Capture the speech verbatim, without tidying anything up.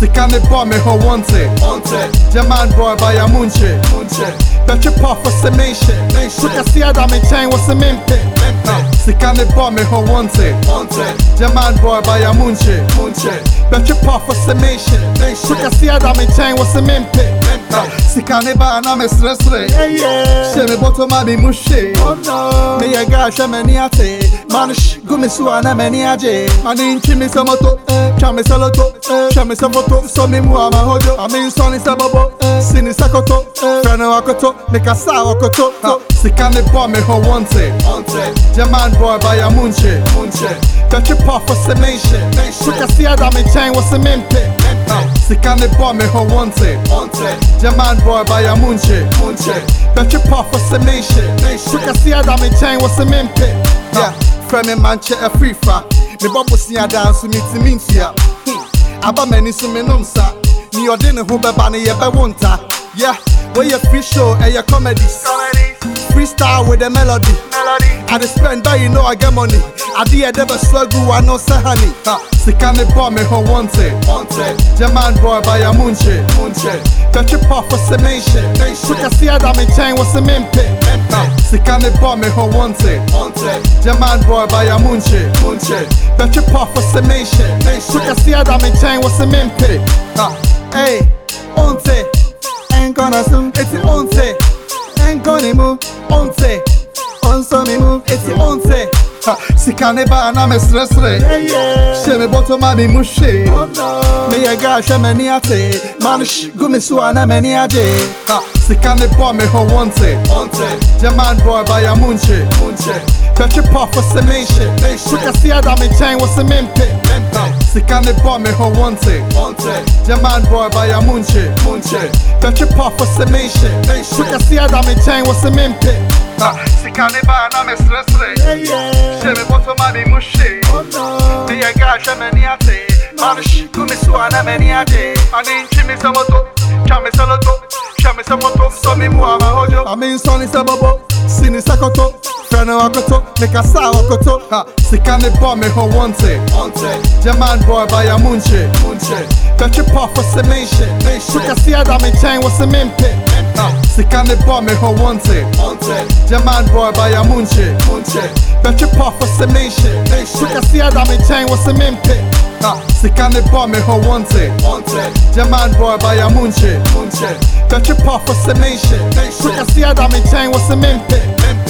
Sikane boy me ho wante, wante. German boy by a munche, munche. Bet you puff for semation, so you see that me chain was a mimpe. Sikane boy me ho wante, wante. German boy by a munche, munche. Bet you puff for semation, so you see that me chain was a mimpe. Sikane ba na me stress re, she me bottom ma be mushe. Oh no, me ya ga she me ni ate, manish gumi suwa na me ni aje. Mani inchi mi samoto, chame saloto, chame samoto, so mi mu ama hojo. Ami soni sabobo, sini sakoto, freno wakoto, me kasa wakoto. Sikane boy me ho wante, wante. German boy by a munche, munche. Bet you puff for semation, so you see that me chain was a mimpe. Sikane boy me ho wante, wante. German boy by a munche, munche. Bet you puff for semation, so you see that me chain was a mimpe. Yeah, from me manche a free fra. Me bubble see a dance with me to mintia. Aba many so me nomsa. Me ordine ho beba ne ye be wonta. Yeah, where your free show and your comedies. Freestyle with the melody. melody. I just spend that you know I get money. I did a never struggle, I know say honey. Sikane boy me ho wante, wante. German boy by a munche, munche. Bet you puff for semation, so you see that me chain was a mimpe. Sikane boy me ho wante, wante. German boy by a munche, munche. Bet you puff for semation, so you see that me chain was a mimpe. Hey, onte, ain't gonna soon, it's onte. Ain't gonna move, onte. Onso me move, it's onte. Sikane ba na me stress re. She me bottom ma be mushe. Me ya ga she me ni ate. Manish gumi suwa na me ni aje. Sikane boy me ho wante, wante. German boy by a munche, munche. Bet you puff for semation, so you see that me chain was a mimpe. Sikane boy me ho wante, wante. German boy by a munche, munche. Bet you puff for semation, so you see that me chain was a mimpe. Sikane ba na me stress re. She me bottom ma be mushe. Me ya ga she me ni ate. Manish gumi suwa na me ni aje. Ani inchi mi samoto, chame saloto, chame samoto, so mi mu ama hojo. Ami soni sabobo, sini sakoto, freno wakoto, me kasa wakoto. Sikane boy me ho wante, wante. German boy by a munche, munche. Bet you puff for semation, so you see that me chain was a mimpe. Sikane boy me ho wante, wante. German boy by a munche, munche. Bet you puff for semation, so you see that me chain was a mimpe. Sikane boy me ho wante, wante. German boy by a munche, munche. Bet you puff for semation, so you see that me chain was a mimpe.